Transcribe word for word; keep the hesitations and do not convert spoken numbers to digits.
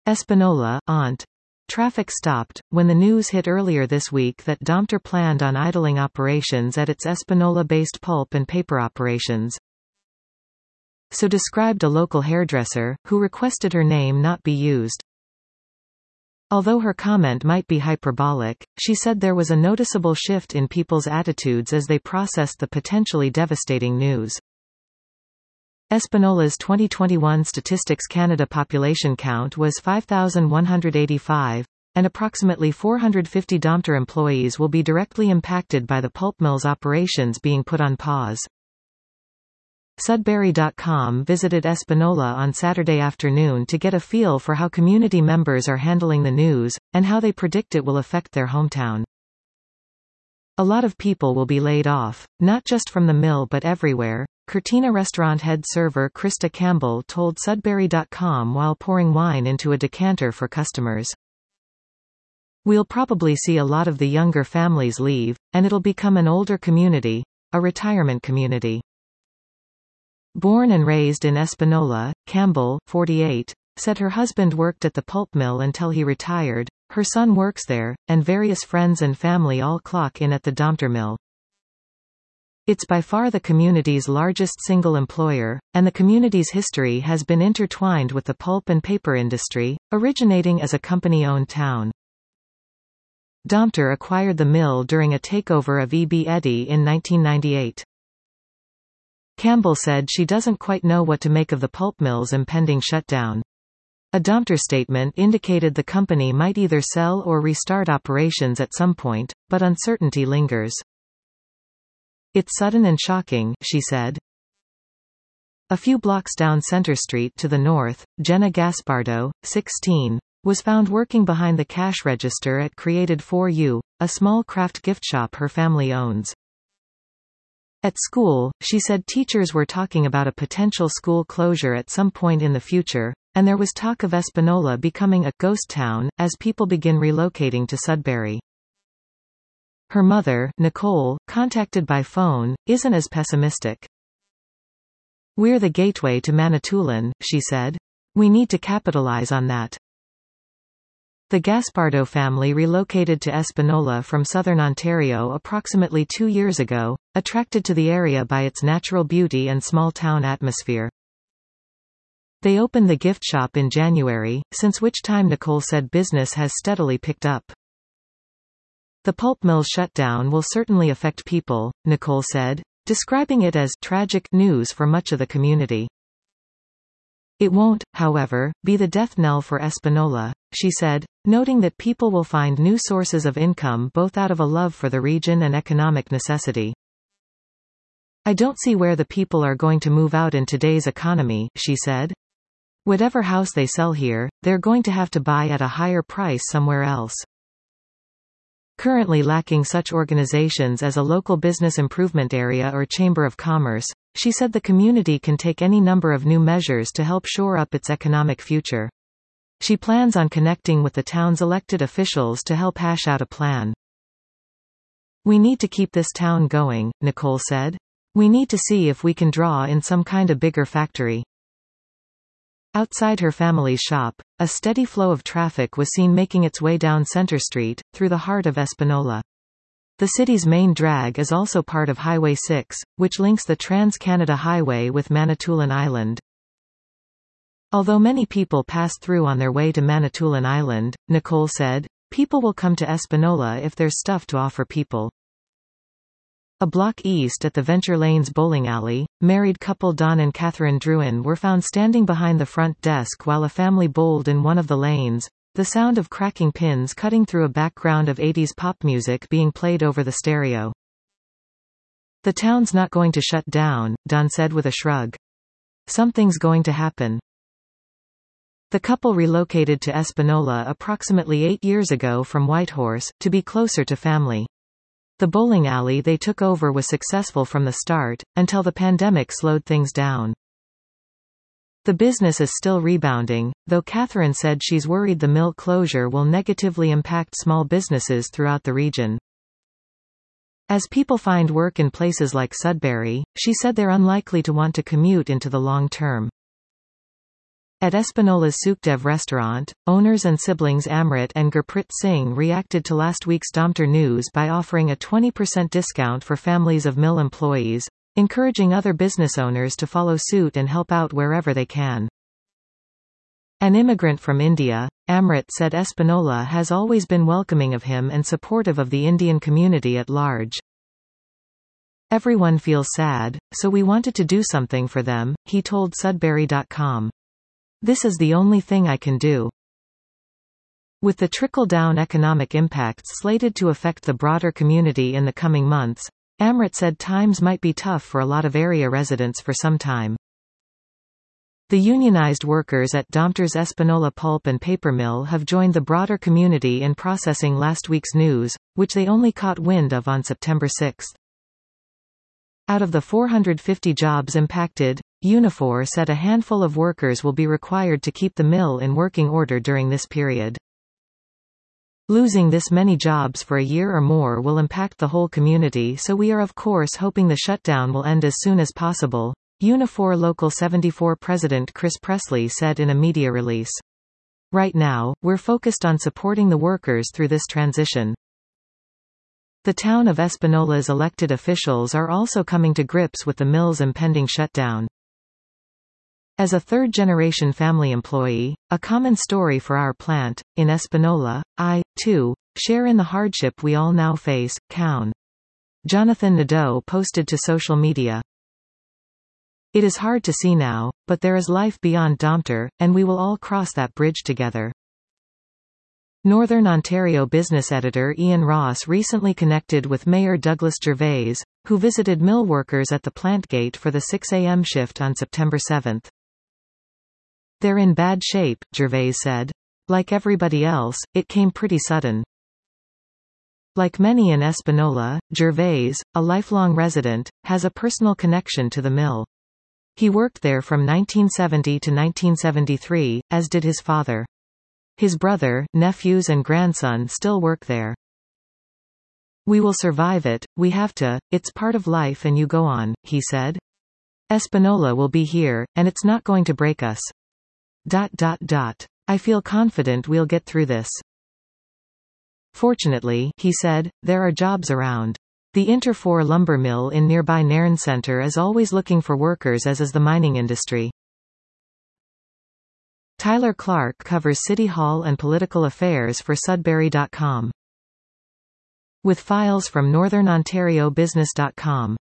Espanola, Aunt. Traffic stopped, when the news hit earlier this week that Domtar planned on idling operations at its Espanola-based pulp and paper operations. So described a local hairdresser, who requested her name not be used. Although her comment might be hyperbolic, she said there was a noticeable shift in people's attitudes as they processed the potentially devastating news. Espanola's twenty twenty-one Statistics Canada population count was five thousand one hundred eighty-five, and approximately four hundred fifty Domtar employees will be directly impacted by the pulp mill's operations being put on pause. Sudbury dot com visited Espanola on Saturday afternoon to get a feel for how community members are handling the news, and how they predict it will affect their hometown. A lot of people will be laid off, not just from the mill but everywhere, Cortina restaurant head server Krista Campbell told Sudbury dot com while pouring wine into a decanter for customers. We'll probably see a lot of the younger families leave, and it'll become an older community, a retirement community. Born and raised in Espanola, Campbell, forty-eight, said her husband worked at the pulp mill until he retired, her son works there, and various friends and family all clock in at the Domtar mill. It's by far the community's largest single employer, and the community's history has been intertwined with the pulp and paper industry, originating as a company-owned town. Domtar acquired the mill during a takeover of E B Eddy in nineteen ninety-eight. Campbell said she doesn't quite know what to make of the pulp mill's impending shutdown. A Domtar statement indicated the company might either sell or restart operations at some point, but uncertainty lingers. It's sudden and shocking, she said. A few blocks down Center Street to the north, Jenna Gaspardo, sixteen, was found working behind the cash register at Created for You, a small craft gift shop her family owns. At school, she said teachers were talking about a potential school closure at some point in the future, and there was talk of Espanola becoming a ghost town as people begin relocating to Sudbury. Her mother, Nicole, contacted by phone, isn't as pessimistic. We're the gateway to Manitoulin, she said. We need to capitalize on that. The Gaspardo family relocated to Espanola from southern Ontario approximately two years ago, attracted to the area by its natural beauty and small-town atmosphere. They opened the gift shop in January, since which time Nicole said business has steadily picked up. The pulp mill's shutdown will certainly affect people, Nicole said, describing it as tragic news for much of the community. It won't, however, be the death knell for Espanola, she said, noting that people will find new sources of income both out of a love for the region and economic necessity. I don't see where the people are going to move out in today's economy, she said. Whatever house they sell here, they're going to have to buy at a higher price somewhere else. Currently lacking such organizations as a local business improvement area or chamber of commerce, she said the community can take any number of new measures to help shore up its economic future. She plans on connecting with the town's elected officials to help hash out a plan. We need to keep this town going, Nicole said. We need to see if we can draw in some kind of bigger factory. Outside her family's shop, a steady flow of traffic was seen making its way down Center Street, through the heart of Espanola. The city's main drag is also part of Highway six, which links the Trans-Canada Highway with Manitoulin Island. Although many people pass through on their way to Manitoulin Island, Nicole said, people will come to Espanola if there's stuff to offer people. A block east at the Venture Lanes bowling alley, married couple Don and Catherine Druin were found standing behind the front desk while a family bowled in one of the lanes, the sound of cracking pins cutting through a background of eighties pop music being played over the stereo. The town's not going to shut down, Don said with a shrug. Something's going to happen. The couple relocated to Espanola approximately eight years ago from Whitehorse, to be closer to family. The bowling alley they took over was successful from the start, until the pandemic slowed things down. The business is still rebounding, though Catherine said she's worried the mill closure will negatively impact small businesses throughout the region. As people find work in places like Sudbury, she said they're unlikely to want to commute into the long term. At Espinola's Sukhdev restaurant, owners and siblings Amrit and Gurpreet Singh reacted to last week's Domtar news by offering a twenty percent discount for families of mill employees, encouraging other business owners to follow suit and help out wherever they can. An immigrant from India, Amrit said Espinola has always been welcoming of him and supportive of the Indian community at large. Everyone feels sad, so we wanted to do something for them, he told Sudbury dot com. This is the only thing I can do. With the trickle-down economic impacts slated to affect the broader community in the coming months, Amrit said times might be tough for a lot of area residents for some time. The unionized workers at Domtar's Espinola Pulp and Paper Mill have joined the broader community in processing last week's news, which they only caught wind of on September sixth. Out of the four hundred fifty jobs impacted, Unifor said a handful of workers will be required to keep the mill in working order during this period. Losing this many jobs for a year or more will impact the whole community, so we are of course hoping the shutdown will end as soon as possible, Unifor Local seventy-four President Chris Presley said in a media release. Right now, we're focused on supporting the workers through this transition. The town of Espinola's elected officials are also coming to grips with the mill's impending shutdown. As a third-generation family employee, a common story for our plant, in Espinola, I, too, share in the hardship we all now face, Cown. Jonathan Nadeau posted to social media. It is hard to see now, but there is life beyond Domtar, and we will all cross that bridge together. Northern Ontario business editor Ian Ross recently connected with Mayor Douglas Gervais, who visited mill workers at the plant gate for the six a m shift on September seventh. They're in bad shape, Gervais said. Like everybody else, it came pretty sudden. Like many in Espinola, Gervais, a lifelong resident, has a personal connection to the mill. He worked there from nineteen seventy to nineteen seventy-three, as did his father. His brother, nephews and grandson still work there. We will survive it, we have to, it's part of life and you go on, he said. Espinola will be here, and it's not going to break us. Dot dot dot. I feel confident we'll get through this. Fortunately, he said, there are jobs around. The Interfor lumber mill in nearby Nairn Centre is always looking for workers, as is the mining industry. Tyler Clark covers City Hall and political affairs for Sudbury dot com. With files from Northern Ontario Business dot com.